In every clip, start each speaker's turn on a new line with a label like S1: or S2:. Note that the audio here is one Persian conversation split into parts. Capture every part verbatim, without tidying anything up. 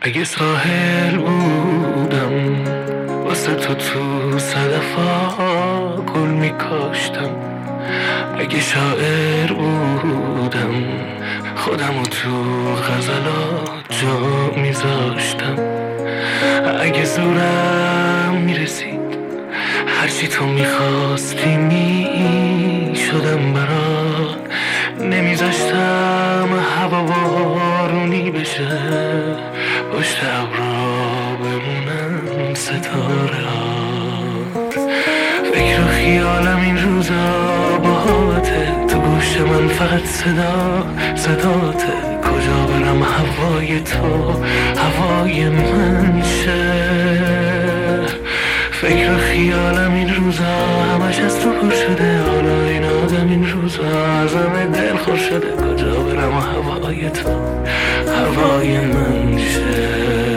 S1: اگه ساحل بودم واسه تو تو صدفا گل میکاشتم، اگه شاعر بودم خودمو تو غزلات جا میذاشتم، اگه زورم میرسید هرچی تو میخواستی میشدم برات، نمیذاشتم هوا بارونی بشه پشت ابرا بمونن ستاره ها. فکر و خیالم این روزا باهاته، تو گوش من فقط صدا صداته، کجا برم هوای تو هوای من شه. فکر و خیالم این روزا همش از تو پر شده، حالا این آدم این روزا ازم دل خور شده، کجا برم هوای تو هوای من شه.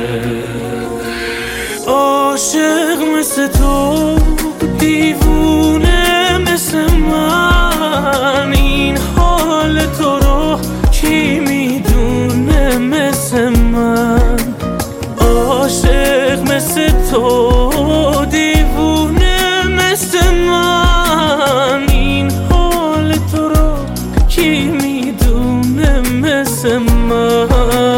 S2: عاشق مثل تو دیوونه مثل من، این حال تو رو کی میدونه مثل من. عاشق مثل تو دیوونه مثل من، این حال تو رو کی میدونه مثل من.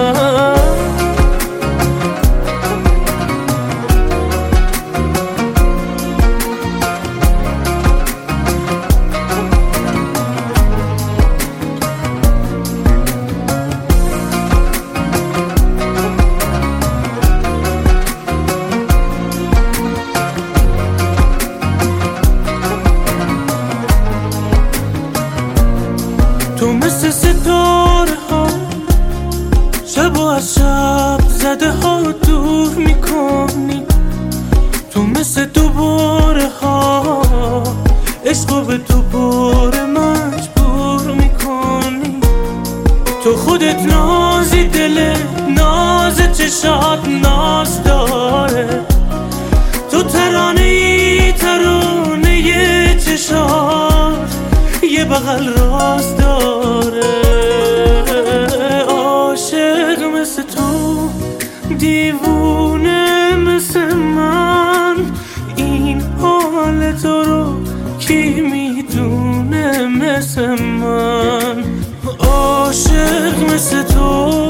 S2: تو مثل ستاره ها شب و از شب زده ها دور میکنی، تو مثل دوباره ها عشق به تو باره مجبور میکنی. تو خودت نازی دل ناز چشات ناز داره، تو ترانه ای ترانه ی چشات یه بغل راز داره. عاشق مثل تو دیوونه مثل من، این حال تو رو کی میدونه مثل من. عاشق مثل تو